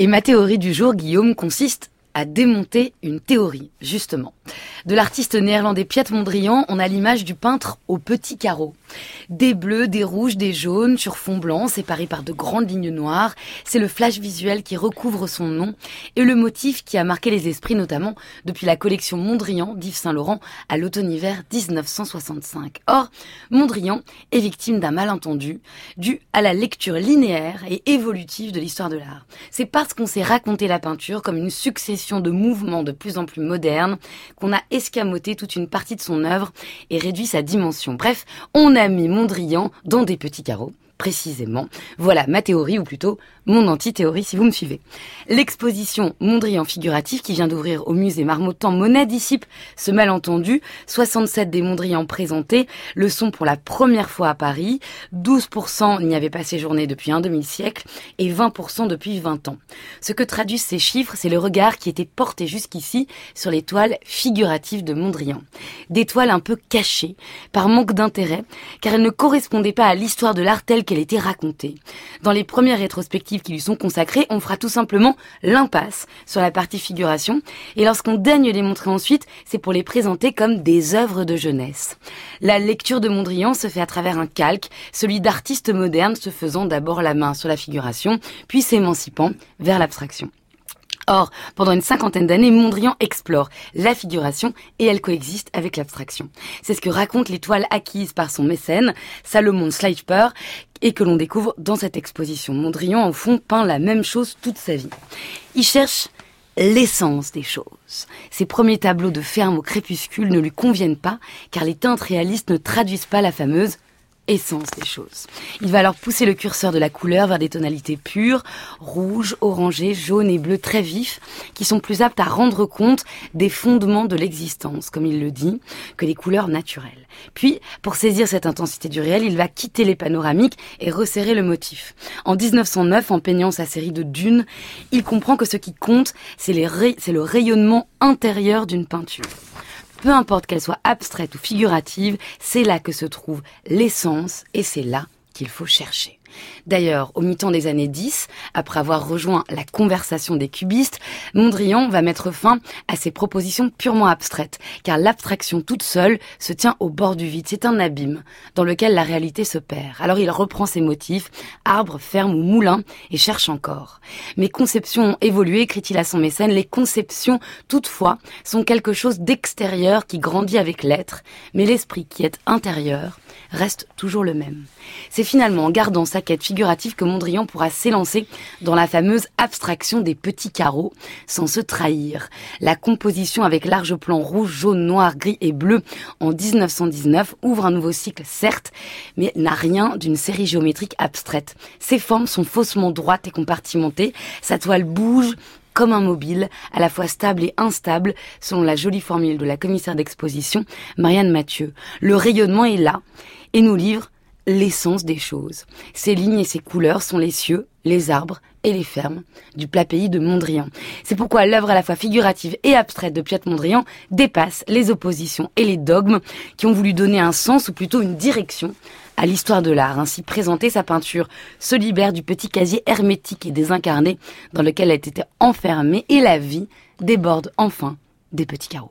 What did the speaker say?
Et ma théorie du jour, Guillaume, consiste à démonter une théorie, justement. De l'artiste néerlandais Piet Mondrian, on a l'image du peintre au petit carreau. Des bleus, des rouges, des jaunes sur fond blanc, séparés par de grandes lignes noires. C'est le flash visuel qui recouvre son nom et le motif qui a marqué les esprits, notamment depuis la collection Mondrian d'Yves Saint Laurent à l'automne-hiver 1965. Or, Mondrian est victime d'un malentendu dû à la lecture linéaire et évolutive de l'histoire de l'art. C'est parce qu'on s'est raconté la peinture comme une succession de mouvements de plus en plus modernes qu'on a escamoté toute une partie de son œuvre et réduit sa dimension. Bref, on a mis Mondrian dans des petits carreaux, précisément. Voilà ma théorie, ou plutôt mon anti-théorie si vous me suivez. L'exposition Mondrian figuratif qui vient d'ouvrir au musée Marmottan Monet dissipe ce malentendu. 67 des Mondrian présentés le sont pour la première fois à Paris. 12% n'y avaient pas séjourné depuis un demi-siècle et 20% depuis 20 ans. Ce que traduisent ces chiffres, c'est le regard qui était porté jusqu'ici sur les toiles figuratives de Mondrian. Des toiles un peu cachées, par manque d'intérêt, car elles ne correspondaient pas à l'histoire de l'art telle qu'elle était racontée. Dans les premières rétrospectives qui lui sont consacrées, on fera tout simplement l'impasse sur la partie figuration, et lorsqu'on daigne les montrer ensuite, c'est pour les présenter comme des œuvres de jeunesse. La lecture de Mondrian se fait à travers un calque, celui d'artistes modernes se faisant d'abord la main sur la figuration, puis s'émancipant vers l'abstraction. Or, pendant une cinquantaine d'années, Mondrian explore la figuration et elle coexiste avec l'abstraction. C'est ce que racontent les toiles acquises par son mécène, Salomon Schleicher, et que l'on découvre dans cette exposition. Mondrian, au fond, peint la même chose toute sa vie. Il cherche l'essence des choses. Ses premiers tableaux de ferme au crépuscule ne lui conviennent pas, car les teintes réalistes ne traduisent pas la fameuse essence des choses. Il va alors pousser le curseur de la couleur vers des tonalités pures, rouge, orangé, jaune et bleu très vifs, qui sont plus aptes à rendre compte des fondements de l'existence, comme il le dit, que les couleurs naturelles. Puis, pour saisir cette intensité du réel, il va quitter les panoramiques et resserrer le motif. En 1909, en peignant sa série de dunes, il comprend que ce qui compte, c'est le rayonnement intérieur d'une peinture. Peu importe qu'elle soit abstraite ou figurative, c'est là que se trouve l'essence et c'est là qu'il faut chercher. D'ailleurs, au mi-temps des années 10, après avoir rejoint la conversation des cubistes, Mondrian va mettre fin à ses propositions purement abstraites, car l'abstraction toute seule se tient au bord du vide. C'est un abîme dans lequel la réalité se perd. Alors il reprend ses motifs, arbres, fermes ou moulins, et cherche encore. Mes conceptions ont évolué, écrit-il à son mécène. Les conceptions, toutefois, sont quelque chose d'extérieur qui grandit avec l'être, mais l'esprit qui est intérieur reste toujours le même. C'est finalement en gardant sa quête figurative que Mondrian pourra s'élancer dans la fameuse abstraction des petits carreaux sans se trahir. La composition avec large plan rouge, jaune, noir, gris et bleu en 1919 ouvre un nouveau cycle, certes, mais n'a rien d'une série géométrique abstraite. Ses formes sont faussement droites et compartimentées. Sa toile bouge comme un mobile, à la fois stable et instable, selon la jolie formule de la commissaire d'exposition, Marianne Mathieu. Le rayonnement est là et nous livre l'essence des choses. Ces lignes et ces couleurs sont les cieux, les arbres et les fermes du plat pays de Mondrian. C'est pourquoi l'œuvre à la fois figurative et abstraite de Piet Mondrian dépasse les oppositions et les dogmes qui ont voulu donner un sens ou plutôt une direction à l'histoire de l'art. Ainsi présentée, sa peinture se libère du petit casier hermétique et désincarné dans lequel elle était enfermée et la vie déborde enfin des petits carreaux.